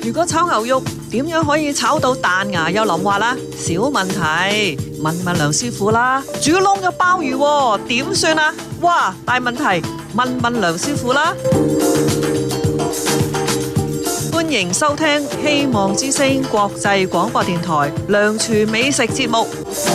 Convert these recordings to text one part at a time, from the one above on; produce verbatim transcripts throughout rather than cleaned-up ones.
如果炒牛肉點樣可以炒到彈牙又腍滑啦？小問題，問問梁師傅啦。煮燶咗鮑魚喎，點算啊？哇，大問題，問問梁師傅啦。歡迎收聽希望之聲國際廣播電台梁廚美食節目。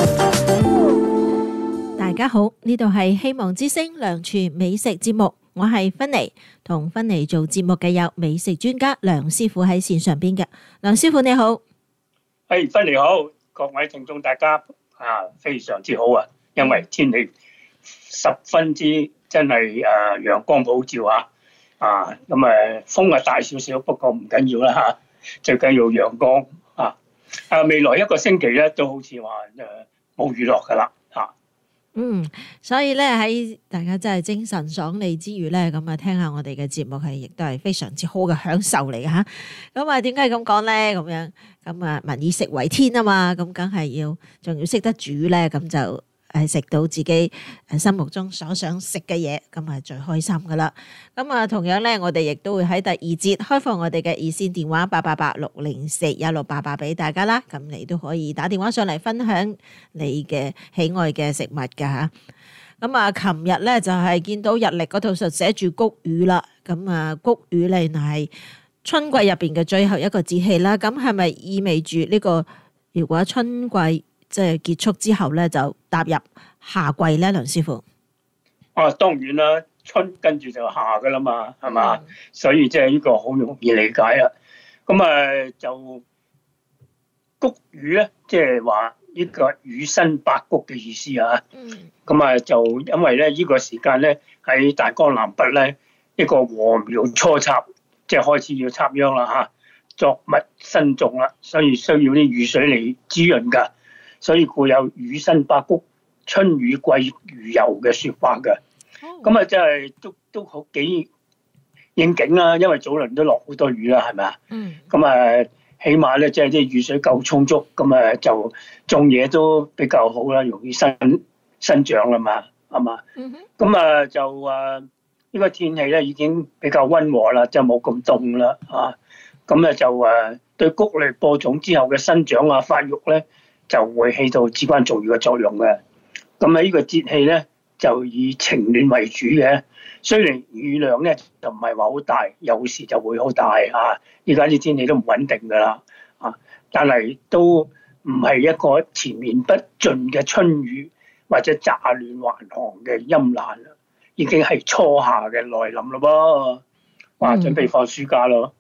大家好，呢度係希望之聲梁廚美食節目，我係芬妮，同芬妮做節目嘅有美食專家梁師傅喺線上邊嘅。梁師傅你好。 係，芬妮好，各位聽眾大家啊，非常之好啊，因為天氣十分之真係誒陽光普照啊。啊，咁誒風啊大少少，不過唔緊要啦嚇，最緊要陽光啊！啊，未來一個星期咧都好似話誒冇雨落噶啦嚇。 嗯，所以咧喺大家真係精神爽利之餘咧，咁啊聽下我哋嘅節目係亦都係非常之好嘅享受嚟嘅嚇。咁啊點解咁講咧？咁樣咁啊民以食為天啊嘛，咁梗係要仲要識得煮咧，咁就係食到自己誒心目中所想食嘅嘢，咁啊最開心噶啦。咁啊同樣咧，我哋亦都會喺第二節開放我哋嘅熱線電話八八八六零四一六八八俾大家啦。咁你都可以打電話上嚟分享你嘅喜愛嘅食物噶嚇。咁啊，琴日咧就係見到日曆嗰度就寫住谷雨啦。咁啊，谷雨咧係春季入邊嘅最後一個節氣啦。咁係咪意味住呢個如果春季即係結束之後咧，就踏入夏季咧，梁師傅？ 啊，當然啦，春跟住就夏噶啦嘛，係嘛？嗯、所以即係呢個好容易理解啦。咁啊，就谷雨咧，即係話呢個雨生百谷嘅意思啊。咁啊、嗯，就因為咧呢個時間咧喺大江南北咧，一個禾苗初插，即係開始要插秧啦嚇，作物新種啦，所以需要啲雨水嚟滋潤㗎。所以故有雨生百谷，春雨貴如油嘅説法嘅。咁啊，真係都都好幾應景啦，因為早輪都落好多雨啦，係咪啊？嗯。咁啊，起碼咧，即係啲雨水夠充足，咁啊就種嘢都比較好啦，容易生生長啦嘛，係嘛？嗯哼。咁啊就啊，呢個天氣咧已經比較溫和啦，就冇咁凍啦，啊。咁咧就誒對谷類播種之後嘅生長啊、發育咧，就會起到至關重要嘅作用嘅。咁喺呢個節氣咧，就以晴暖為主嘅。雖然雨量咧就唔係話好大，有時就會好大啊。依家啲天氣都唔穩定㗎啦，啊！但係都唔係一個纏綿不盡嘅春雨，或者乍暖還寒嘅陰爛啦，已經係初夏嘅來臨咯噃。哇！準備放暑假咯。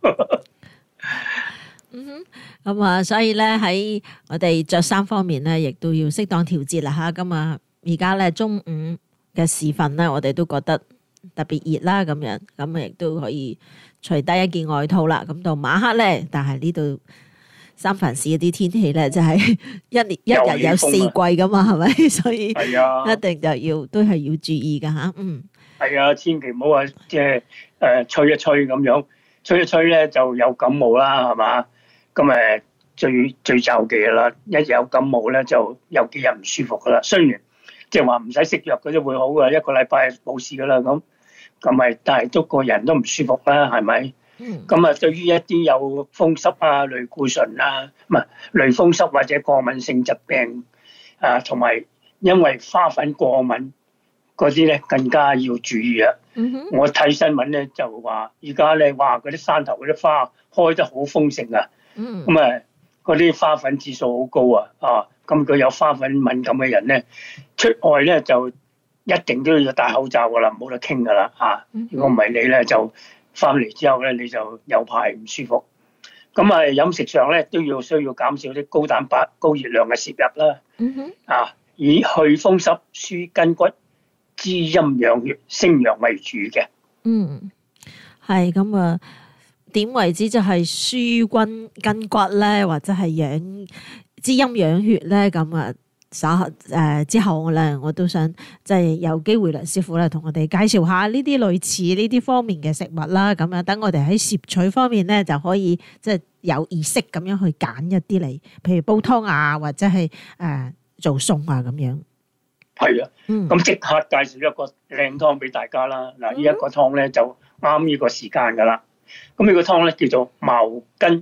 嗯哼，咁啊，所以咧喺我哋着衫方面咧，亦都要適當調節啦吓。咁啊，而家咧中午嘅時分咧，我哋都覺得特別熱啦，咁樣咁啊，亦都可以除低一件外套啦。咁到晚黑咧，但係呢度三藩市嗰啲天氣咧，就係一年一日有四季噶嘛，係咪？所以係啊，一定就要都係要注意噶吓。嗯，係啊，千祈唔好話即係誒吹一吹咁樣，吹一吹咧就有感冒啦，係嘛？咁誒最最就忌啦，一有感冒咧就有幾日唔舒服噶啦。雖然即係話唔使食藥嗰啲會好噶，一個禮拜冇事噶啦咁，咁咪但係都個人都唔舒服啦，係咪？咁啊、嗯，對於一啲有風濕啊、類固醇啊，唔係類風濕或者過敏性疾病啊，同埋因為花粉過敏嗰啲咧，更加要注意啊！嗯、哼我睇新聞咧就話，而家咧話嗰啲山頭嗰啲花開得好豐盛啊！咁啊，嗰啲花粉指數好高啊！啊，咁佢有花粉敏感嘅人咧，出外咧就一定都要戴口罩噶啦，冇得傾噶啦嚇！如果唔係你咧，就翻嚟之後咧，你就有排唔舒服。咁啊，飲食上咧都要需要減少啲高蛋白、高熱量嘅攝入啦。嗯、哼啊，以去風濕、舒筋骨、滋陰養血、升陽為主嘅。嗯， 係咁啊。點為之就係舒筋筋骨咧，或者係養滋陰養血咧？咁啊，稍後誒之後咧，我都想即係有機會梁師傅咧，同我哋介紹下呢啲類似呢啲方面嘅食物啦。咁樣等我哋喺攝取方面咧，就可以即係有意識咁樣去揀一啲嚟，譬如煲湯啊，或者係誒、呃、做餸啊咁樣。 係啊，咁即刻介紹一個靚湯俾大家啦。嗱，呢一個湯咧就啱呢個時間噶啦。咁呢個湯咧叫做茅根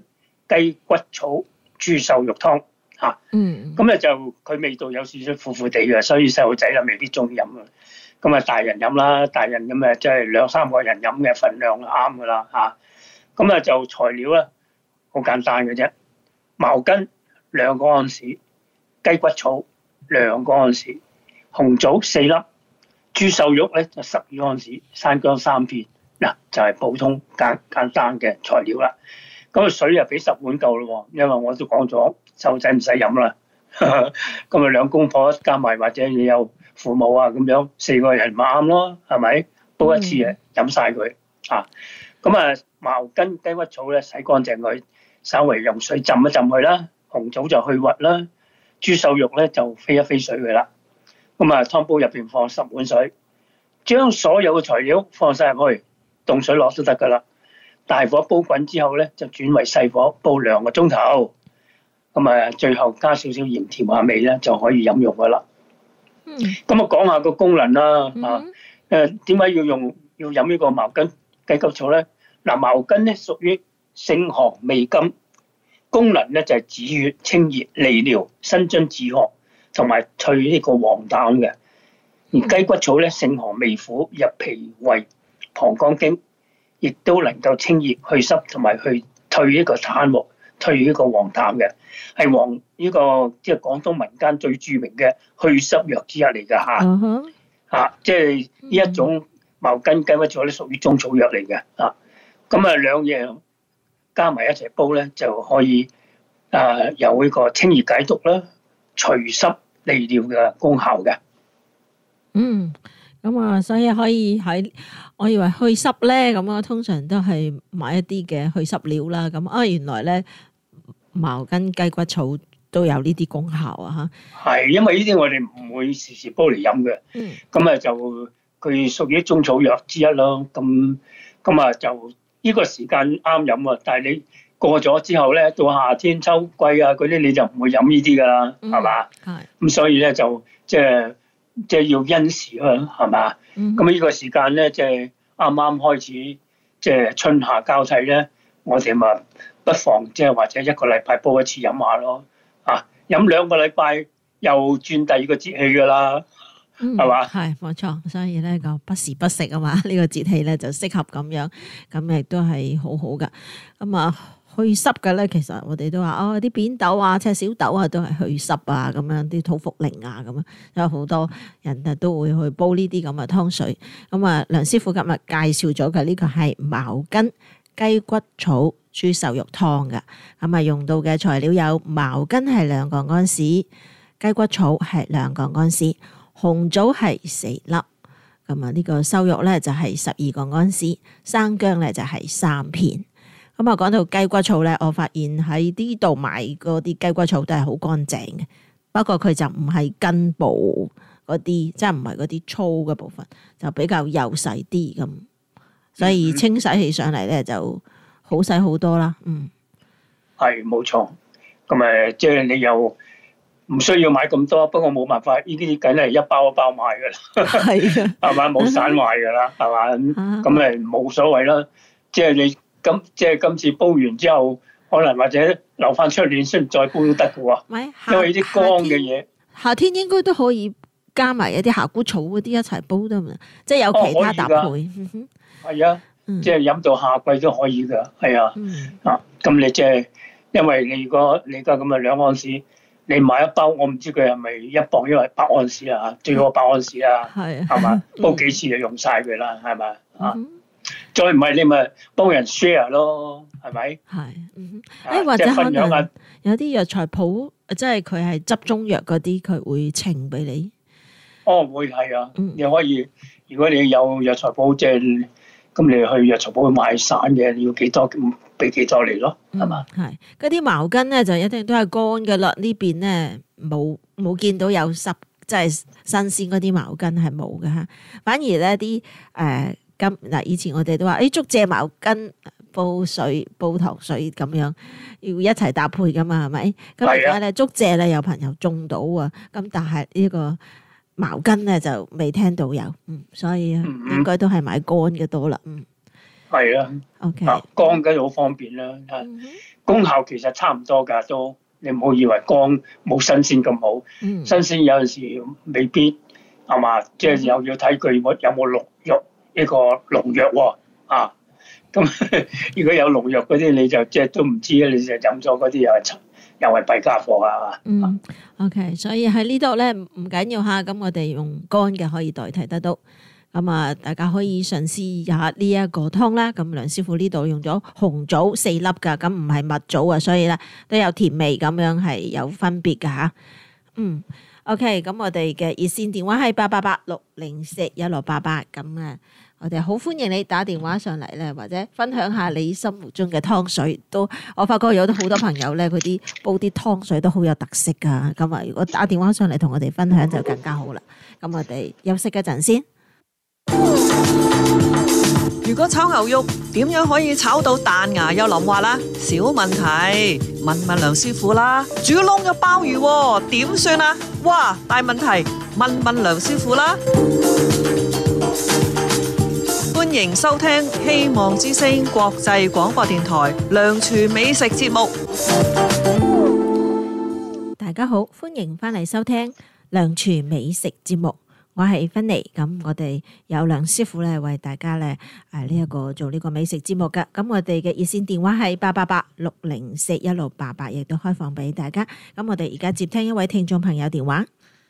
雞骨草豬瘦肉湯嚇。 嗯， 咁咧就佢味道有少少苦苦地嘅，所以細路仔啦未必中意飲啊。咁啊大人飲啦，大人咁啊即係兩三個人飲嘅份量啱噶啦嚇。咁啊就材料咧好簡單嘅啫，茅根兩個安士，雞骨草兩個安士，紅棗四粒，豬瘦肉咧就十二安士，生薑三片。嗱就係普通簡簡單嘅材料啦。咁啊水啊俾十碗夠咯喎，因為我都講咗細路仔唔使飲啦。咁啊兩公婆加埋或者你有父母啊咁樣，四個人咪啱咯，係咪？煲一次啊飲晒佢啊！咁啊茅根雞骨草咧洗乾淨佢，稍微用水浸一浸佢啦。紅棗就去核啦，豬瘦肉咧就飛一飛水佢啦。咁啊湯煲入邊放十碗水，將所有嘅材料放晒入去，凍水落都得噶啦。大火煲滾之後咧，就轉為細火煲兩個鐘頭。咁啊，最後加少少鹽調下味咧，就可以飲用噶啦。 嗯， 咁啊，講下個功能啦。 嗯、 啊，誒點解要用要飲呢個茅根雞骨草咧？嗱，茅根咧屬於性寒味甘，功能咧就係止血、清熱、利尿、生津止渴，同埋退呢個黃疸嘅。而雞骨草咧性寒味苦，入脾胃、膀胱經，亦都能夠清熱去濕，同埋去退呢個痰喎，退呢個黃疸嘅，係黃呢個即係廣東民間最著名嘅去濕藥之一嚟㗎嚇。 嗯哼， 嚇，即係呢一種茅根雞骨草咧屬於中草藥嚟嘅嚇。咁啊兩樣加埋一齊煲咧，就可以啊有呢個清熱解毒啦、除濕利尿嘅功效嘅。 嗯，咁啊，所以可以喺我以為去濕咧，咁啊通常都係買一啲嘅去濕料啦。咁啊，原來咧茅根雞骨草都有呢啲功效啊！嚇， 係因為呢啲我哋唔會時時煲嚟飲嘅。 嗯， 咁啊就佢屬於中草藥之一咯。咁咁啊就呢個時間啱飲啊，但係你過咗之後咧，到夏天秋季啊嗰啲你就唔會飲呢啲㗎啦，係嘛？ 係。 咁所以咧就即係即係要因時啊，係嘛？咁呢個時間咧即係啱啱開始，即係春夏交替咧，我哋咪不妨即係或者一個禮拜煲一次飲下咯。啊，飲兩個禮拜又轉第二個節氣㗎啦。係嘛？ 係冇錯，所以咧個不時不食啊嘛，呢個節氣咧就適合咁樣，咁亦都係好好噶。咁啊，去濕嘅咧，其實我哋都話哦，啲扁豆啊、赤小豆啊，都係去濕啊，咁樣啲土茯苓啊，咁樣有好多人啊都會去煲呢啲咁嘅湯水。咁啊，梁師傅今日介紹咗嘅呢個係茅根雞骨草豬瘦肉湯噶。咁啊，用到嘅材料有茅根係兩個安士，雞骨草係兩個安士。紅棗係四粒，咁啊呢個瘦肉咧就係十二個安士，生薑咧就係三片。咁啊講到雞骨草咧，我發現喺呢度買嗰啲雞骨草都係好乾淨嘅，不過佢就唔係根部嗰啲，即係唔係嗰啲粗嘅部分，就比較幼細啲咁，所以清洗起上嚟咧就好洗好多啦。嗯， 係冇錯，咁誒即係你又唔需要買咁多，不過冇辦法，呢啲梗係一包一包賣噶啦， 係啊， 係嘛，冇散賣噶啦，係嘛，咁咁誒冇所謂啦。即係你今即係今次煲完之後，可能或者留翻出年先再煲都得嘅喎。因為呢啲乾嘅嘢， 夏天應該都可以加埋一啲夏菇草嗰啲一齊煲得嘛，即係有其他搭配。 係啊，即係飲到夏季都可以㗎，係啊，啊咁你即係因為你如果你而家咁嘅兩安士。你買一包，我唔知佢係咪一磅，因為百安士啊，最好百安士啊，係係嘛，煲幾次就用晒佢啦，係咪啊？再唔係你咪幫人 share 咯，係咪？係， 嗯，誒或者可能有啲藥材鋪，即係佢係執中藥嗰啲，佢會稱俾你。 哦，會係啊，你可以，如果你有藥材鋪，即係咁你去藥材鋪買散嘅，你要幾多？俾幾多嚟咯，係嘛？ 係嗰啲茅根咧，就一定都係乾嘅啦。呢邊咧冇冇見到有濕，即係新鮮嗰啲茅根係冇嘅嚇。反而咧啲誒咁嗱，以前我哋都話誒竹蔗茅根煲水煲糖水咁樣，要一齊搭配噶嘛，係咪？咁而家咧竹蔗咧有朋友種到啊，咁但係呢個茅根咧就未聽到有，嗯，所以應該都係買乾嘅多啦，嗯。 係啦。 OK， 啊，乾梗係好方便啦。 嗯功效其實差唔多㗎，都你唔好以為乾冇新鮮咁好。 嗯新鮮有陣時未必係嘛，即係又要睇佢有冇農藥呢個農藥喎啊。咁如果有農藥嗰啲，你就即係都唔知，你就飲咗嗰啲又係又係弊家伙啊。 嗯 OK， 所以喺呢度咧唔緊要嚇，咁我哋用乾嘅可以代替得到。咁啊，大家可以嘗試下呢一個湯啦。咁梁師傅呢度用咗紅棗四粒㗎，咁唔係蜜棗啊，所以咧都有甜味咁樣係有分別㗎嚇。嗯 OK， 咁我哋嘅熱線電話係八八八六零四一六八八，咁啊，我哋好歡迎你打電話上嚟咧，或者分享下你心目中嘅湯水。都我發覺有好多朋友咧，佢啲煲啲湯水都好有特色㗎。咁啊，如果打電話上嚟同我哋分享就更加好啦。咁我哋休息一陣先。 如果炒牛肉點樣可以炒到彈牙又腍滑啦？小問題，問問梁師傅啦。煮燶咗鮑魚喎，點算啊？哇，大問題，問問梁師傅啦。歡迎收聽希望之聲國際廣播電台梁廚美食節目。 大家好，歡迎翻嚟收聽梁廚美食節目。我係芬妮，咁我哋有梁師傅咧為大家咧誒呢一個做呢個美食節目噶。咁我哋嘅熱線電話係八八八六零四一六八八，亦都開放俾大家。咁我哋而家接聽一位聽眾朋友電話。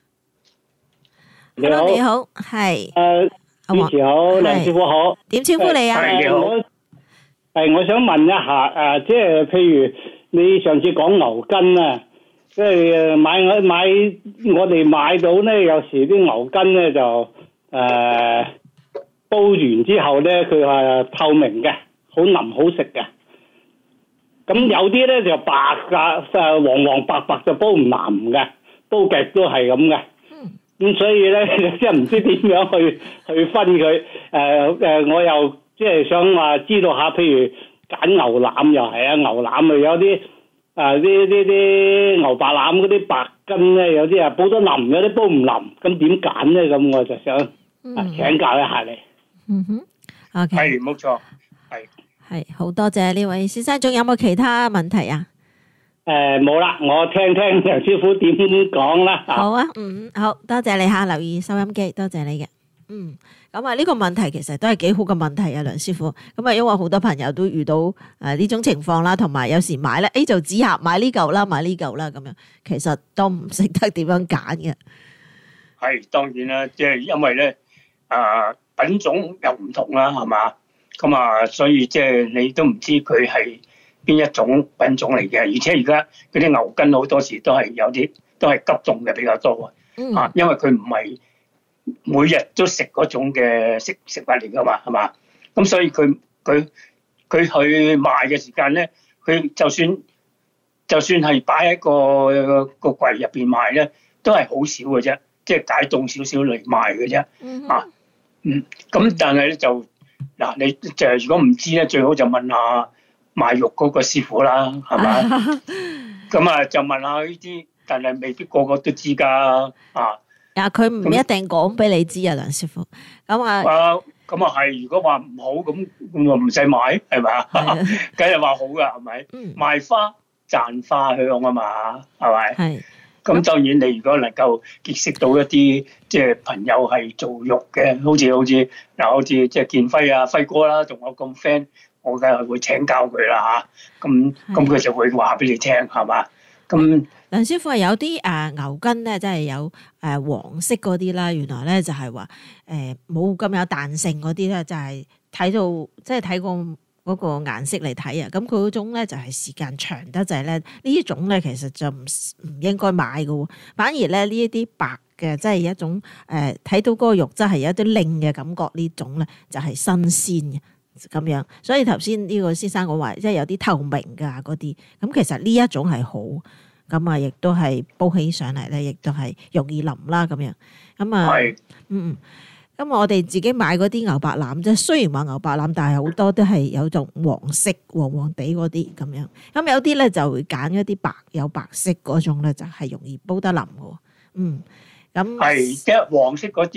你好， Hello， 你好，係誒，主持好，梁師傅好， 點稱呼你啊？ 係你好。 我係我想問一下誒，即係譬如你上次講牛筋啊。即係買我買我哋買到咧，有時啲牛筋咧就誒、呃、煲完之後咧，佢係透明嘅，好腍好食嘅。咁有啲咧就白㗎，誒黃黃白白就煲唔腍嘅，煲極都係咁嘅。咁所以咧，即係唔知點樣去去分佢。誒誒，我又即係想話知道下，譬如揀牛腩又係啊，牛腩啊有啲。啊！啲啲啲牛白腩嗰啲白筋咧，有啲啊煲得腍，有啲煲唔腍，咁點揀咧？咁我就想啊請教一下你。 嗯哼，OK， 係冇錯，係係好多謝呢位先生，仲有冇其他問題啊？ 誒冇啦，我聽聽梁師傅點講啦。 好啊，嗯，好多謝你嚇，留意收音機，多謝你嘅。嗯，咁啊呢個問題其實都係幾好嘅問題啊，梁師傅。咁啊，因為好多朋友都遇到誒呢種情況啦，同埋有時買咧 A 就紙盒買呢嚿啦，買呢嚿啦咁樣，其實都唔識得點樣揀嘅。 係當然啦，即係因為咧啊品種又唔同啦，係嘛？咁啊，所以即係你都唔知佢係邊一種品種嚟嘅，而且而家嗰啲牛筋好多時都係有啲都係急凍嘅比較多啊， 嗯， 啊，因為佢唔係每日都食嗰種嘅食食物嚟噶嘛，係嘛？咁所以佢佢佢去賣嘅時間咧，佢就算就算係擺喺個個櫃入邊賣咧，都係好少嘅啫，即係解凍少少嚟賣嘅啫。 嗯啊，嗯，咁但係咧就嗱，你就係如果唔知咧，最好就問下賣肉嗰個師傅啦，係咪？咁啊就問下呢啲，但係未必個個都知㗎啊。 啊，佢唔一定講俾你知啊，梁師傅。咁啊， 啊，咁啊係，如果話唔好咁，咁就唔使買，係咪啊？梗係話好噶，係咪？ 嗯， 賣花賺花香啊嘛，係咪？ 係。 咁當然你如果能夠結識到一啲即係朋友係做肉嘅，好似好似嗱，好似即係建輝啊輝哥啦，同我咁 friend，我梗係會請教佢啦嚇。咁咁佢就會話俾你聽，係嘛？咁梁師傅係有啲誒牛筋咧，即係有誒黃色嗰啲啦。原來咧就係話誒冇咁有彈性嗰啲咧，就係睇到即係睇過嗰個顏色嚟睇啊。咁佢嗰種咧就係時間長得滯咧，呢種咧其實就唔唔應該買嘅喎。反而咧呢一啲白嘅，即係一種誒睇到嗰個肉質係有一啲靚嘅感覺，呢種咧就係新鮮嘅咁樣。所以頭先呢個先生講話，即係有啲透明㗎嗰啲，咁其實呢一種係好。咁啊，亦都係煲起上嚟咧，亦都係容易腍啦咁樣。咁啊， 係嗯嗯。咁我哋自己買嗰啲牛白腩，即係雖然話牛白腩，但係好多都係有種黃色、黃黃地嗰啲咁樣。咁有啲咧就會揀一啲白有白色嗰種咧，就係容易煲得腍嘅喎。嗯，咁係即係黃色嗰啲咧，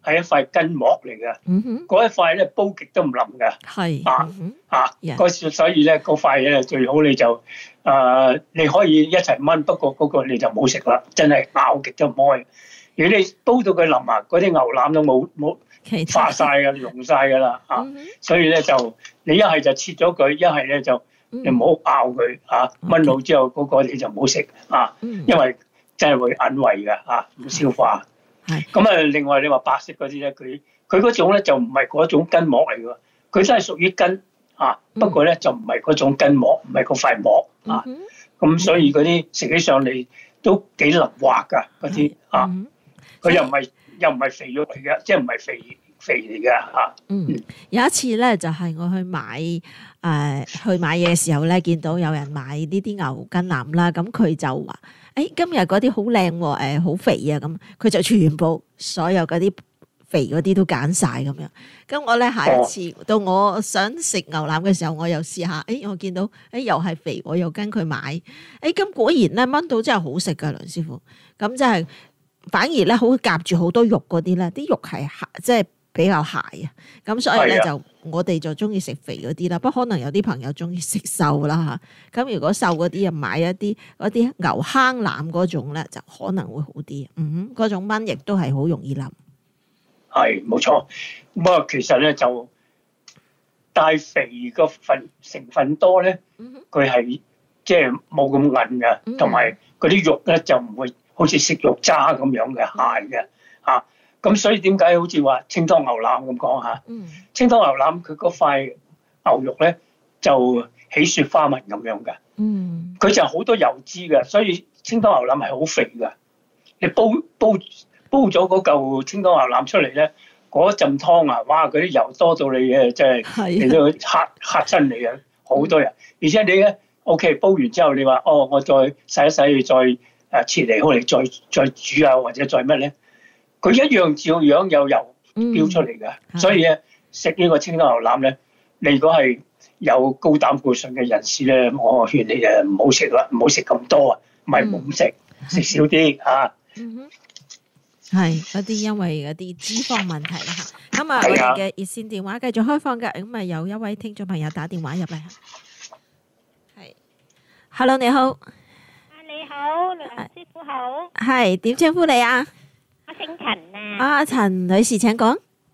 係一塊筋膜嚟嘅。 嗯哼， 嗰一塊咧煲極都唔腍嘅。 係， 啊嗯哼啊， Yeah 嗰所以咧嗰塊嘢最好你就誒、呃、你可以一齊炆，不過嗰個你就冇食啦，真係咬極都唔開。如果你煲到佢腍啊，嗰啲牛腩都冇冇其他化晒㗎，溶晒㗎啦啊！ 嗯哼所以咧就你一係就切咗佢，一係咧就你唔好咬佢啊！炆好之後嗰個你就唔好食啊， 嗯因為真係會韌胃㗎啊，唔消化。 係咁啊，另外你話白色嗰啲咧，佢佢嗰種咧就唔係嗰種筋膜嚟㗎，佢真係屬於筋啊，不過咧就唔係嗰種筋膜，唔係嗰塊膜啊。 嗯咁所以嗰啲食起上嚟都幾腍滑㗎嗰啲啊， 嗯佢又唔係又唔係肥肉嚟嘅，即係唔係肥肥嚟嘅嚇。 嗯，有一次咧，就係、我去買誒、呃、去買嘢嘅時候咧，見到有人買呢啲牛筋腩啦，咁佢就話：，誒、欸、今日嗰啲好靚喎，誒好肥啊，咁佢就全部所有嗰啲肥嗰啲都揀晒咁樣。咁我咧下一次、哦、到我想食牛腩嘅時候，我又試下，誒、欸、我見到誒、欸、又係肥，我又跟佢買，誒、欸、咁果然咧炆到真係好食噶，梁師傅。咁即係反而咧好夾住好多肉嗰啲咧，啲肉係即係比較鞋啊，咁所以咧係啊就我哋就中意食肥嗰啲啦。不過可能有啲朋友中意食瘦啦嚇。咁如果瘦嗰啲啊，買一啲嗰啲牛坑腩嗰種咧，就可能會好啲。嗯哼，嗰種炆亦都係好容易腍。 係冇錯，不過其實咧就帶肥個份成分多咧，佢係即係冇咁韌嘅，同埋嗰啲肉咧就唔會好似食肉渣咁樣嘅鞋嘅嚇。咁所以點解好似話清湯牛腩咁講嚇？清湯牛腩佢嗰塊牛肉咧就起雪花紋咁樣嘅， 嗯， 佢就好多油脂嘅，所以清湯牛腩係好肥嘅。你煲煲煲咗嗰嚿清湯牛腩出嚟咧，嗰陣湯啊，哇！嗰啲油多到你嘅，真係你都嚇嚇親你啊！好多人，而且你咧 OK 煲完之後，你話哦，我再洗一洗，再誒切嚟好嚟，再再煮啊，或者再乜咧？佢一樣照樣有油飆出嚟嘅， 嗯、 所以咧食呢個清湯牛腩咧，你如果係有高膽固醇嘅人士咧，我勸你誒唔好食啦，唔好食咁多啊，唔係唔食，食少啲嚇。 嗯哼，係嗰啲因為嗰啲脂肪問題啦嚇。咁啊，我哋嘅熱線電話繼續開放嘅，咁啊有一位聽眾朋友打電話入嚟嚇。係 ，Hello 你好。 啊你好，梁師傅好。 係點稱呼你啊？ 我姓陳啊。 啊，陳女士請講。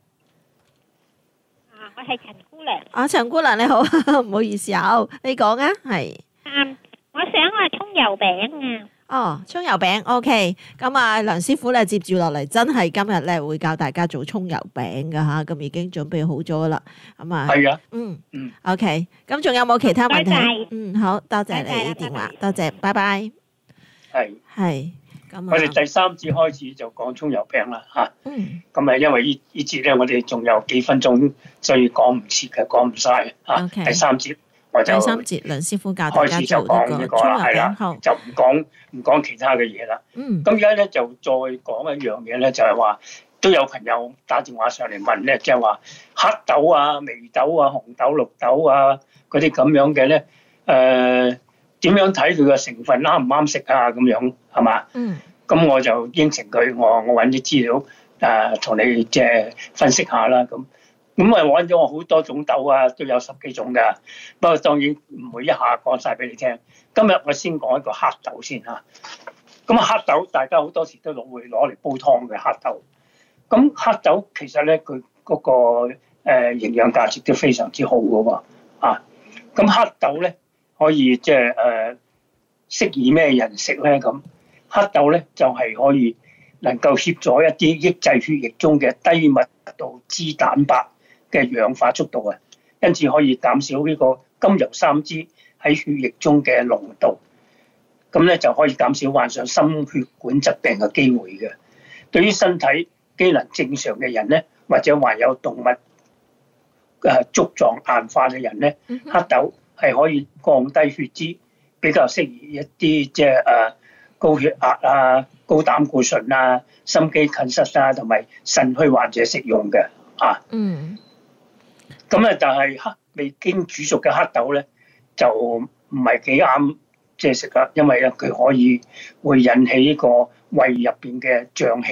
啊，我係陳姑娘。 啊，陳姑娘你好，唔好意思啊，你講啊，係。 嗯，我想話葱油餅啊。 哦，葱油餅 OK，咁啊梁師傅咧接住落嚟，真係今日咧會教大家做葱油餅噶吓，咁已經準備好咗啦，咁啊， 係啊， 嗯嗯 OK，咁仲有冇其他問題？ 謝謝嗯，好多謝你電話，多謝，拜拜。 係係，咁我哋第三節開始就講葱油餅啦嚇。 嗯， 咁啊，因為呢呢節咧，我哋仲有幾分鐘，所以講唔切嘅，講唔晒嚇。 OK 第三節我就第三節梁師傅教大家開始就做呢講呢個葱油個啦，係啦餅，好，， 就唔講唔講其他嘅嘢啦。 嗯咁而家咧就再講一樣嘢咧，就係話都有朋友打電話上嚟問咧，即係話黑豆啊、眉豆啊、紅豆、綠豆啊嗰啲咁樣嘅咧，誒點樣睇佢嘅成分啱唔啱食啊？咁樣係嘛？ 嗯咁我就應承佢，我我揾啲資料誒同你即係分析下啦。咁咁啊揾咗我好多種豆啊，都有十幾種㗎。不過當然唔會一下講晒俾你聽。今日我先講一個黑豆先嚇。咁啊黑豆大家好多時都攞會攞嚟煲湯嘅黑豆。咁黑豆其實咧佢嗰個誒營養價值都非常之好㗎喎。啊，咁黑豆咧可以即係誒適宜咩人食咧？咁黑豆咧就係可以能夠協助一啲抑制血液中嘅低密度脂蛋白嘅氧化速度啊，因此可以減少呢個甘油三酯喺血液中嘅濃度，咁咧就可以減少患上心血管疾病嘅機會嘅。對於身體機能正常嘅人咧，或者患有動物誒粥狀硬化嘅人咧，黑豆係可以降低血脂，比較適宜一啲即係誒高血壓啊、高膽固醇啊、心肌梗塞啊，同埋腎虛患者食用嘅啊。 嗯。 咁咧就係黑未經煮熟嘅黑豆咧，就唔係幾啱即係食啦，因為咧佢可以會引起呢個胃入邊嘅脹氣啊。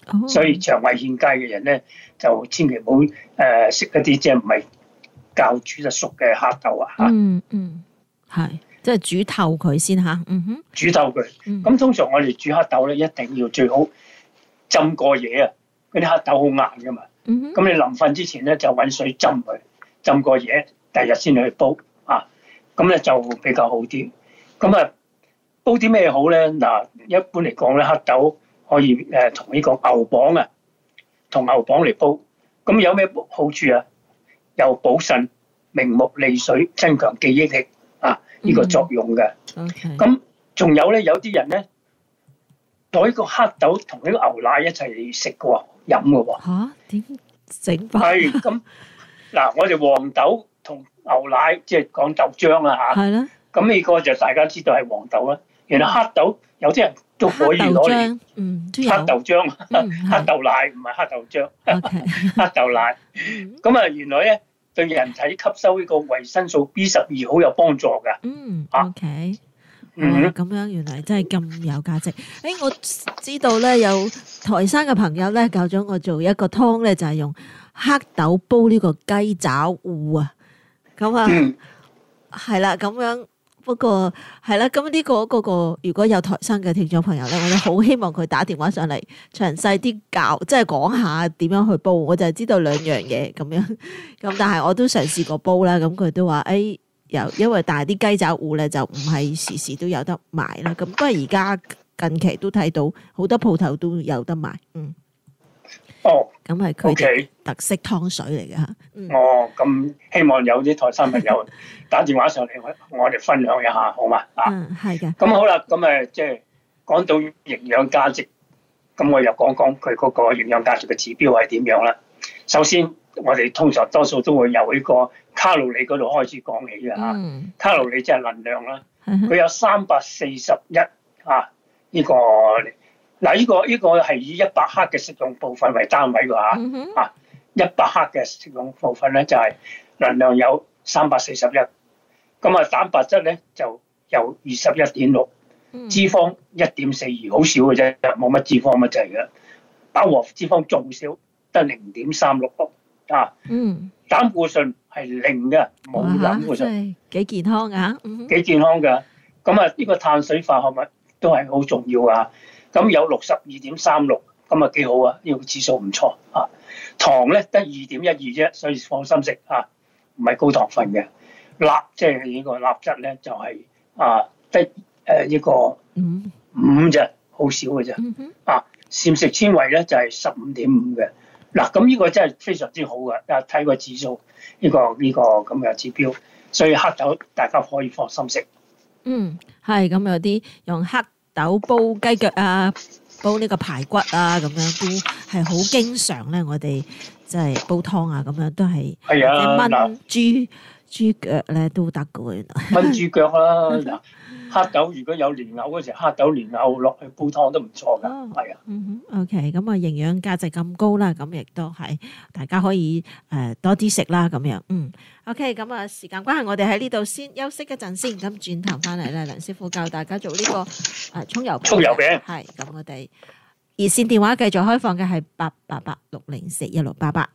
哦所以腸胃欠佳嘅人咧，就千祈唔好誒食一啲即係唔係較煮得熟嘅黑豆啊嚇， 嗯嗯，係即係煮透佢先嚇。嗯哼， 煮透佢。 嗯咁通常我哋煮黑豆咧，一定要最好浸過夜啊！嗰啲黑豆好硬噶嘛， 嗯哼， 咁你臨瞓之前咧就揾水浸佢，浸過夜，第二日先去煲啊，咁咧就比較好啲。咁啊，煲啲咩好咧？嗱，一般嚟講咧，黑豆可以誒同呢個牛蒡啊，同牛蒡嚟煲。咁有咩好處啊？有補腎、明目利水、增強記憶力啊，呢、個作用嘅。 OK， 咁仲有咧，有啲人咧攞呢個黑豆同呢個牛奶一齊食嘅喎，飲嘅喎。 嚇點整法？ 係咁嗱，我哋黃豆同牛奶即係講豆漿啦嚇。 係啦， 咁呢個就大家知道係黃豆啦。原來黑豆有啲人都可以黑豆攞嚟漿，嗯都有。 黑豆漿、 嗯黑豆奶，唔係黑豆漿， OK， 黑豆奶。咁啊，原來咧對人體吸收呢個維生素 B 十二好有幫助㗎。 嗯啊 ，OK。 嗯哦，咁樣原來真係咁有價值。誒，我知道咧有台山嘅朋友咧教咗我做一個湯咧，就係用黑豆煲呢個雞爪糊啊。咁啊， 嗯， 係啦，咁樣。不過係啦，咁呢個嗰個如果有台山嘅聽眾朋友咧，我哋好希望佢打電話上嚟，詳細啲教，即係講下點樣去煲。我就係知道兩樣嘢咁樣。咁但係我都嘗試過煲啦，咁佢都話誒。有，因為但係啲雞爪糊咧就唔係時時都有得賣啦，咁不過而家近期都睇到好多鋪頭都有得賣，嗯， 哦咁係佢哋 ，OK， 特色湯水嚟嘅嚇，嗯， 哦，咁希望有啲台山朋友打電話上嚟，我我哋分享一下，好嘛？啊， 嗯係嘅， 咁好啦，咁誒即係講到營養價值，咁我又講講佢嗰個營養價值嘅指標係點樣啦。首先，我哋通常多數都會由呢個卡路里嗰度開始講起嘅嚇。 嗯， 卡路里即係能量啦， 係佢有三百四十一啊，呢個嗱呢個呢個係以一百克嘅食用部分為單位㗎嚇。 嗯哼， 啊，一百克嘅食用部分咧就係能量有三百四十一，咁啊蛋白質咧就有二十一點六， 嗯脂肪一點四二，好少嘅啫，冇乜脂肪乜滯嘅，飽和脂肪仲少，得零點三六六啊， 嗯， 膽固醇係零嘅，冇哇膽固醇， 真係幾健康㗎，嗯哼， 幾健康㗎。咁啊呢個碳水化合物都係好重要啊，咁有六十二點三六，咁啊幾好啊，呢個指數唔錯啊。糖咧得二點一二啫，所以放心食啊，唔係高糖分嘅。鈉即係呢個鈉質咧就係、啊得誒呢個嗯五啫，好少嘅啫。 嗯哼， 啊，膳食纖維咧就係十五點五嘅。嗱，咁呢個真係非常之好嘅，啊睇個指數呢、個呢、個咁嘅指標，所以黑豆大家可以放心食。 嗯，係咁有啲用黑豆煲雞腳啊，煲呢個排骨啊，咁樣都係好經常咧。我哋即係煲湯啊，咁樣都係係啊， 或者嗱燜豬豬腳咧都得嘅喎，原來。 燜豬腳啦，嗱黑豆如果有蓮藕嗰時，黑豆蓮藕落去煲湯都唔錯㗎， 哦係啊。 嗯哼，OK，咁啊營養價值咁高啦，咁亦都係大家可以誒、呃、多啲食啦，咁樣，嗯，OK，咁啊時間關係，我哋喺呢度先休息一陣先，咁轉頭翻嚟咧，梁師傅教大家做呢、個誒葱油葱油餅係咁我哋熱線電話繼續開放嘅係八八八六零四一六八八。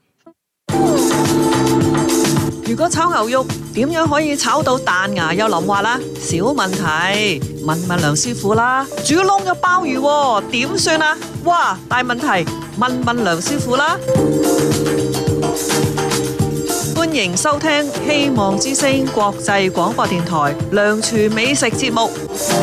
如果炒牛肉點樣可以炒到彈牙又腍滑啦？小問題，問問梁師傅啦。煮燶嘅鮑魚喎，點算啊？哇，大問題，問問梁師傅啦。歡迎收聽希望之聲國際廣播電台梁廚美食節目。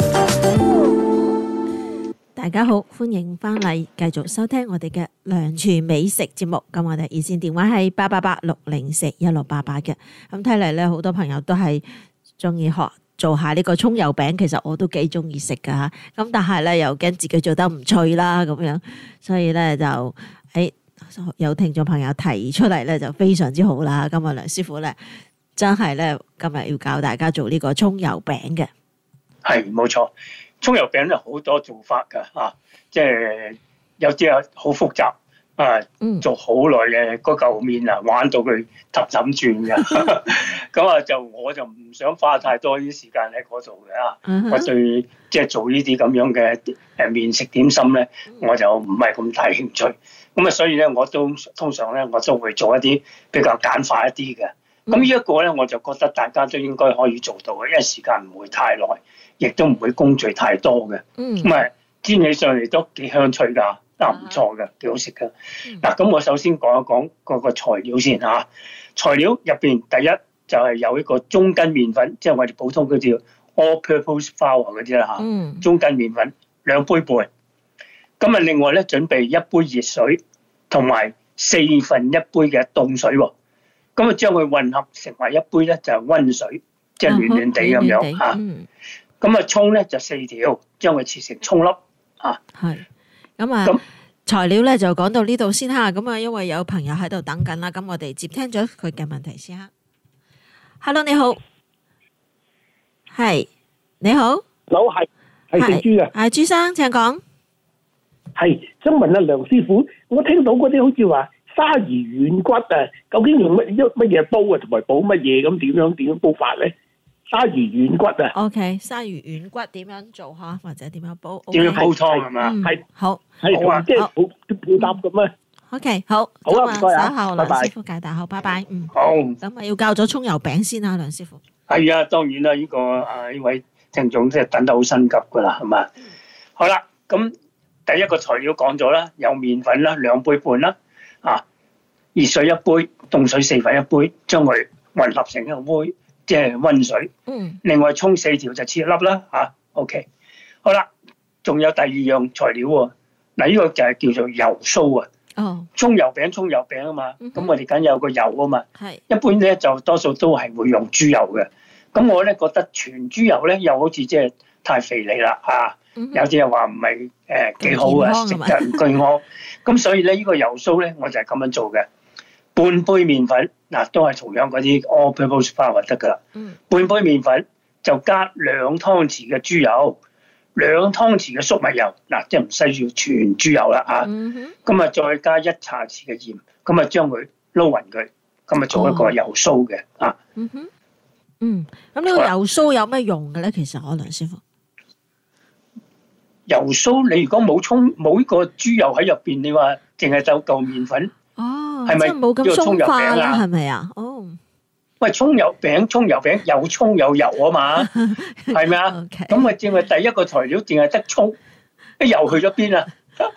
大家好，歡迎翻嚟繼續收聽我哋嘅梁廚美食節目。咁我哋熱線電話係八八八六零四一六八八嘅。咁睇嚟咧，好多朋友都係中意學做下呢個葱油餅。其實我都幾中意食噶吓。咁但係咧又驚自己做得唔脆啦，咁樣，所以咧就誒有聽眾朋友提出嚟咧就非常之好啦。今日梁師傅咧真係咧今日要教大家做呢個葱油餅嘅。 係冇錯，葱油餅咧好多做法㗎嚇、啊，即係有啲係好複雜， 啊， 嗯做好耐嘅嗰嚿面啊，玩到佢氹氹轉嘅。咁啊，就我就唔想花太多啲時間喺嗰度嘅啊。 嗯哼我對即係做呢啲咁樣嘅誒面食點心咧，我就唔係咁大興趣。咁啊，所以咧我都通常咧我都會做一啲比較簡化一啲嘅。咁呢一個咧，我就覺得大家都應該可以做到嘅，因為時間唔會太耐，亦都唔會工序太多嘅。 嗯咁啊，煎起上嚟都幾香脆㗎，啊唔錯嘅，幾好食㗎。嗱，咁我首先講一講嗰個材料先嚇。材料入邊第一就係有一個中筋麵粉，即係我哋普通嗰啲 all-purpose flour 嗰啲啦嚇。 嗯中筋麵粉兩杯半。咁啊，另外咧準備一杯熱水同埋四分一杯嘅凍水喎。咁啊，將佢混合成為一杯咧，就係溫水，即係暖暖地咁樣嚇。 嗯咁啊，葱咧就四條，將佢切成葱粒啊。 係咁啊。 咁材料咧就講到呢度先哈，咁啊，因為有朋友喺度等緊啦，咁我哋接聽咗佢嘅問題先哈。Hello，你好，係你好， 老係係食豬嘅， 係朱生，請講。 係想問下梁師傅，我聽到嗰啲好似話鯊魚軟骨啊，究竟用乜乜乜嘢煲啊，同埋補乜嘢咁點樣點樣煲法咧？鯊魚軟骨啊， OK，鯊魚軟骨點樣做嚇，或者點樣煲？ 點樣 OK 煲湯係嘛？ 嗯係好係好啊同即係配配搭咁啊？ ，OK，好， 好啊咁唔該啊稍後梁拜拜師傅解答，好，拜拜，嗯， 好， 咁啊要教咗葱油餅先啊，梁師傅。 係啊，當然啦，呢、個啊呢位聽眾即係等得好心急㗎啦，係嘛？好啦，咁第一個材料講咗啦，有麵粉啦，兩杯半啦，啊，熱水一杯，凍水四分一杯，將佢混合成一個杯，即係溫水。 嗯另外葱四條就切粒啦，嚇、OK。好啦，仲有第二樣材料喎，嗱呢個就係叫做油酥啊， 哦， 葱油餅葱油餅啊嘛， 嗯哼咁我哋梗有個油啊嘛。 係一般咧就多數都係會用豬油嘅，咁我咧覺得全豬油咧又好似即係太肥膩啦嚇， 嗯哼有啲人話唔係誒幾好啊，食咁健康得唔健康，咁所以咧呢個油酥咧我就係咁樣做嘅，半杯麵粉嗱都係同樣嗰啲 all-purpose flour 得噶啦， 嗯半杯麵粉就加兩湯匙嘅豬油，兩湯匙嘅粟米油嗱，即係唔需要全豬油啦嚇。 嗯哼咁啊，再加一茶匙嘅鹽，咁啊將佢撈勻佢，咁啊做一個油酥嘅啊。 嗯哼嗯，咁呢個油酥有咩用嘅咧？其實我梁師傅。 油酥你如果冇葱冇呢個豬油喺入邊，你話淨係就嚿麵粉， 哦， 係咪即係冇咁呢個葱油鬆化啦， 餅啊係咪啊？哦喂，葱油餅葱油餅有葱有油啊嘛，係咪啊？ ，OK， 咁啊淨係第一個材料淨係得葱，啲油去咗邊啊？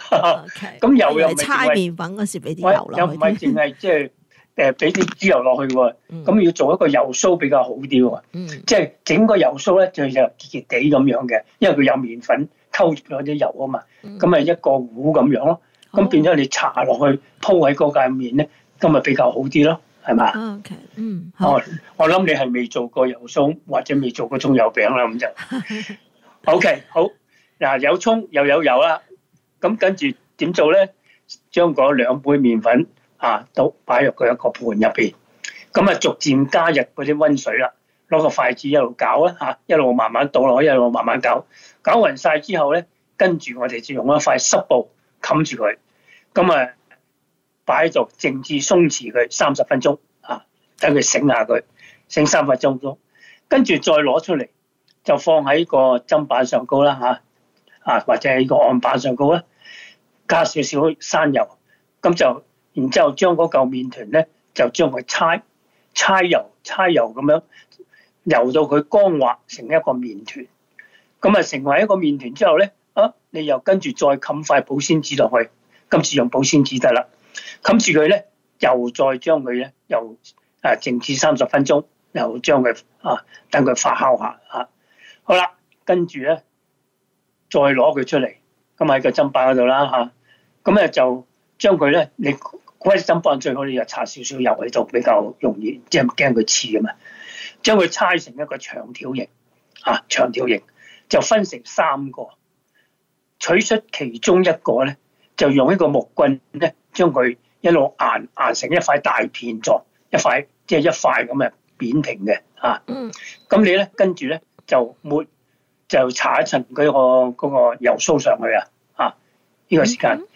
OK， 咁油又唔係我以為猜淨係麵粉嗰時俾啲喂油落去又唔係淨係即係誒俾啲豬油落去喎， 嗯咁要做一個油酥比較好啲喎。 嗯即係整個油酥咧就就結結地咁樣嘅，因為佢有麵粉溝住咗啲油啊嘛， 嗯咁咪一個糊咁樣咯。咁變咗你搽落去鋪喺嗰塊面咧，咁咪比較好啲咯，係嘛？ 哦，OK，嗯，好我我諗你係未做過油酥或者未做過葱油餅啦，咁就 OK 好嗱，有葱又有油啦，咁跟住點做咧？將嗰兩杯麵粉啊都擺入佢一個盤入邊，咁啊逐漸加入嗰啲溫水啦，攞個筷子一路攪啦嚇，一路慢慢倒落去，一路慢慢攪，攪勻晒之後咧，跟住我哋就用一塊濕布冚住佢，咁啊擺喺度靜置鬆弛佢三十分鐘啊，等佢醒下佢，醒三分鐘鐘，跟住再攞出嚟就放喺個砧板上高啦嚇，啊或者喺個案板上高啦，加少少生油，咁就然之後將嗰嚿麵團咧就將佢搓搓油搓油咁樣油到佢光滑成一個麵團，咁啊成為一個麵團之後咧，啊你又跟住再冚塊保鮮紙落去，今次用保鮮紙得啦，冚住佢咧，又再將佢咧又啊靜置三十分鐘，又將佢啊等佢發酵下啊，好啦，跟住咧再攞佢出嚟，咁喺個砧板嗰度啦嚇，咁咧就將佢咧你嗰個砧板最好你又搽少少油喺度，比較容易，即係驚佢黐啊嘛，將佢搓成一個長條形啊長條形，就分成三個，取出其中一個咧，就用一個木棍咧，將佢一路壓壓成一塊大片狀，一塊即係一塊咁嘅扁平嘅啊。 嗯咁你咧跟住咧就抹就搽一層嗰個嗰個油酥上去啊啊！呢個時間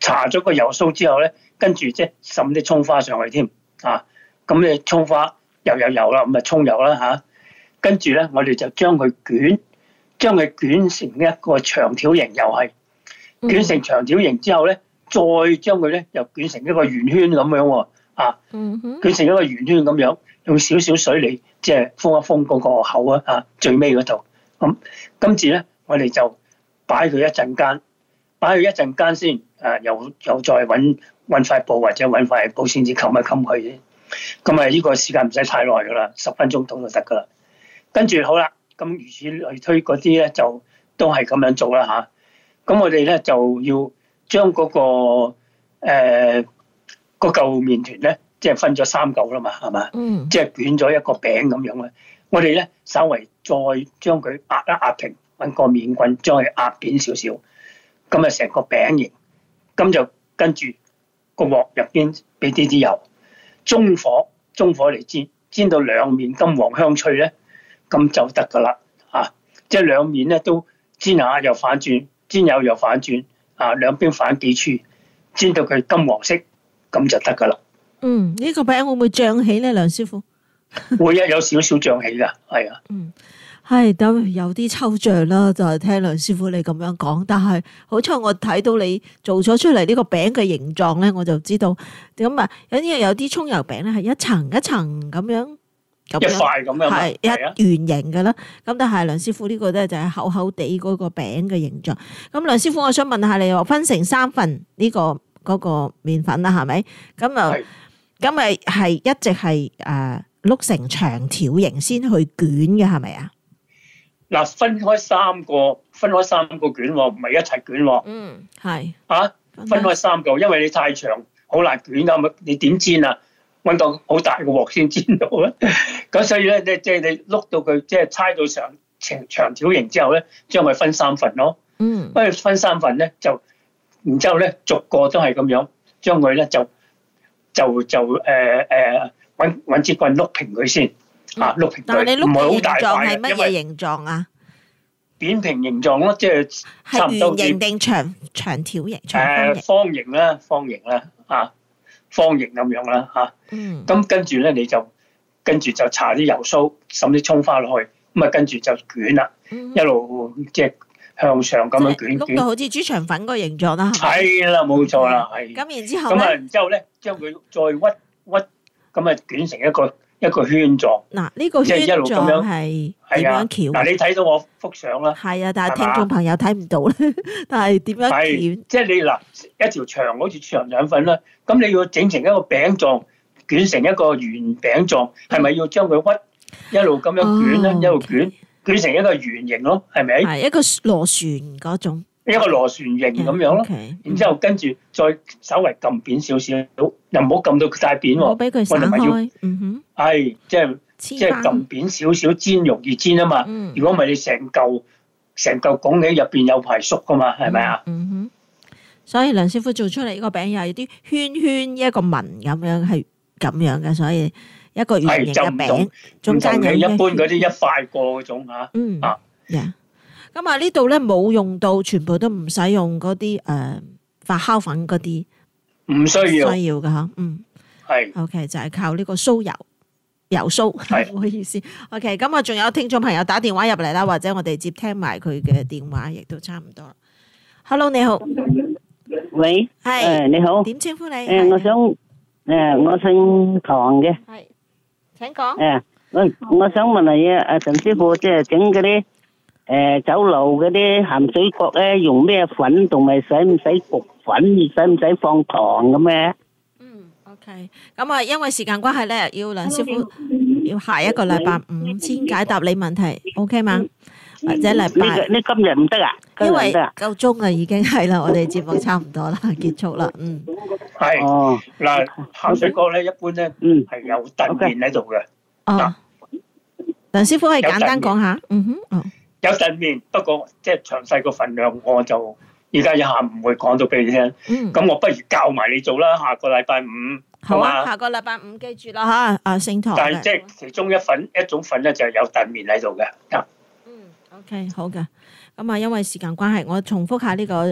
搽咗個油酥之後咧，跟住即係滲啲葱花上去添啊。咁你葱花又有油啦，咁啊葱油啦嚇。跟住咧，我哋就將佢捲，將佢捲成一個長條形，又係捲成長條形之後咧，再將佢咧又捲成一個圓圈咁樣喎啊。捲成一個圓圈咁樣，用少少水嚟即係封一封嗰個口啊啊，最尾嗰度。咁跟住咧，我哋就擺佢一陣間。擺佢一陣間先，誒又又再揾揾塊布或者揾塊保鮮紙冚一冚佢先。咁啊，呢個時間唔使太耐噶啦，十分鐘到就得噶啦。跟住好啦，咁如此類推嗰啲咧，就都係咁樣做啦嚇。咁我哋咧就要將嗰、嗰個誒嗰、呃、嚿麵團咧，即係分咗三嚿啦嘛，係嘛？嗯。即係捲咗一個餅咁樣咧。我哋咧稍微再將佢壓一壓平，揾個麵棍將佢壓扁少少。咁啊，成個餅形，咁就跟住個鑊入邊俾啲啲油，中火中火嚟煎，煎到兩面金黃香脆咧，咁就得噶啦嚇。即係兩面咧都煎下又反轉，煎有又反轉，啊兩邊反幾處，煎到佢金黃色，咁就得噶啦。 嗯，呢、這個餅會唔會脹起咧，梁師傅？ 會啊，有少少脹起噶，係啊。 嗯。係都有啲抽象啦，就係聽梁師傅你咁樣講，但係好彩我睇到你做咗出嚟呢個餅嘅形狀咧，我就知道咁啊。有啲有啲葱油餅咧係一層一層咁樣，咁樣一塊咁樣係一圓形嘅啦。咁但係梁師傅呢個咧就係厚厚地嗰個餅嘅形狀。咁梁師傅，我想問下你話分成三份呢個嗰個麵粉啦，係咪？咁啊，咁咪係一直係誒碌成長條形先去捲嘅，係咪啊？ 嗱，分開三個，分開三個卷喎，唔係一齊卷喎。嗯，係。啊，分開三個，因為你太長，好難捲㗎，你點煎啊？揾個好大嘅鑊先煎到啊！咁所以咧，你即係你碌到佢，即係猜到長長長條形之後咧，將佢分三份咯。嗯。因為分三份咧，就然之後咧，逐個都係咁樣，將佢咧就就就誒誒揾揾支棍碌平佢先。啊，碌平佢， 但係你碌平形狀係塊乜嘢形狀啊？ 扁平形狀咯，即係差唔多係圓形定長長條形？ 誒，方形啦，方形啦，啊，方形咁樣啦，嚇。嗯。咁跟住咧，你就跟住就搽啲油酥，滲啲葱花落去，咁啊跟住就捲啦，一路即係向上咁樣捲捲。 碌到好似豬腸粉個形狀啦，係咪？ 係啦，冇錯啦，係。 咁然之後咁啊，然之後咧，將佢再屈屈，咁啊捲成一個一個圈狀。嗱， 呢個圈狀係點樣翹？ 嗱，你睇到我幅相啦。 係啊，但係聽眾朋友睇唔到咧。但係點樣翹？ 即係你嗱，一條長好似長腸粉啦，咁你要整成一個餅狀，捲成一個圓餅狀，係咪要將佢屈一路咁樣捲咧？一路捲捲成一個圓形咯，係咪？ 係一個螺旋嗰種。 一個螺旋形咁樣咯，然之後跟住再稍微撳扁少少，又唔好撳到太扁喎。 我俾佢散開。嗯哼。 係，即係即係撳扁少少，煎容易煎啊嘛。如果唔係你成嚿成嚿拱起入邊有排縮噶嘛，係咪啊？ 嗯哼。所以梁師傅做出嚟呢個餅又係啲圈圈一個紋咁樣，係咁樣嘅，所以一個圓形嘅餅，中間有一般嗰啲一塊過嗰種嚇。 嗯。啊。咁啊，呢度咧冇用到，全部都唔使用嗰啲誒發酵粉嗰啲， 唔需要， 需要嘅嚇，嗯， 係 ，OK，就係靠呢個酥油油酥，係，唔好意思 ，OK，咁啊，仲有聽眾朋友打電話入嚟啦，或者我哋接聽埋佢嘅電話，亦都差唔多。Hello， 你好， 喂，係，誒你好， 點稱呼你？ 誒，我想誒，我姓唐嘅， 係，請講。 誒，我我想問下啊，陳師傅，即係整嗰啲。誒，酒樓嗰啲鹹水角咧，用咩粉，同埋使唔使焗粉，使唔使放糖咁咧？ 嗯 ，OK，咁啊，因為時間關係咧，要梁師傅要下一個禮拜五先解答你問題 ，OK 嘛？或者禮拜？ 你你今日唔得啊？ 因為夠鐘啦，已經係啦，我哋節目差唔多啦，結束啦，嗯。 係。哦。嗱，鹹水角咧，一般咧，嗯，係有燉麵喺度嘅。 哦。梁師傅可以簡單講下，嗯哼，哦。 有燉麵，不過即係詳細個份量，我就而家一下唔會講到俾你聽。咁、嗯、我不如教埋你做啦，下個禮拜五。 好啊，下個禮拜五記住啦嚇，啊聖堂。 但係即係其中一份一種份咧，就係有燉麵喺度嘅。 嗯 ，OK， 好嘅。咁啊，因為時間關係，我重複下呢個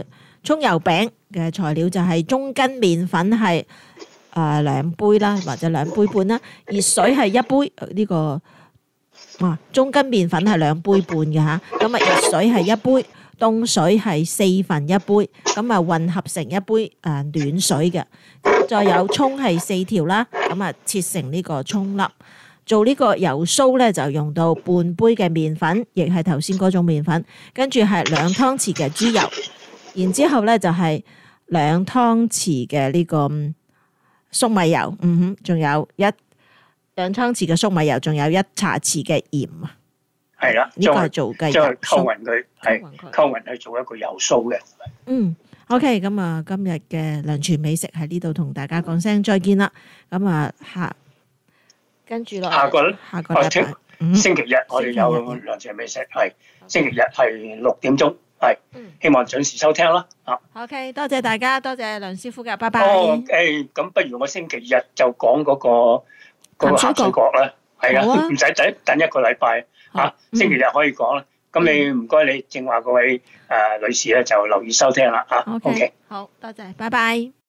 葱油餅嘅材料就係中筋麵粉係誒兩杯啦，或者兩杯半啦。熱水係一杯呢個哇，中筋麵粉係兩杯半嘅嚇。咁啊，熱水係一杯，凍水係四分一杯，咁啊混合成一杯誒暖水嘅。再有葱係四條啦，咁啊切成呢個葱粒。做呢個油酥咧，就用到半杯嘅麵粉，亦係頭先嗰種麵粉，跟住係兩湯匙嘅豬油，然之後咧就係兩湯匙嘅呢個粟米油，嗯哼，仲有一兩湯匙嘅粟米油，仲有一茶匙嘅鹽啊。 係啦， 呢個係做嘅油將佢溝酥。 勻佢，係溝勻去做一個油酥嘅。 嗯，OK，咁啊，今日嘅梁廚美食喺呢度同大家講聲再見啦。咁啊，下跟住落下個咧， 下個禮拜五星期日我哋有梁廚美食，係星期日係六點鐘，係希望準時收聽啦。啊 OK，多謝大家，多謝梁師傅嘅，拜拜。 哦，誒，咁不如我星期日就講嗰個嗰個鹹水角啦，係啊，唔使等等一個禮拜嚇，星期日可以講啦。咁你唔該你正話嗰位誒女士咧就留意收聽啦嚇。OK， 好多謝，拜拜。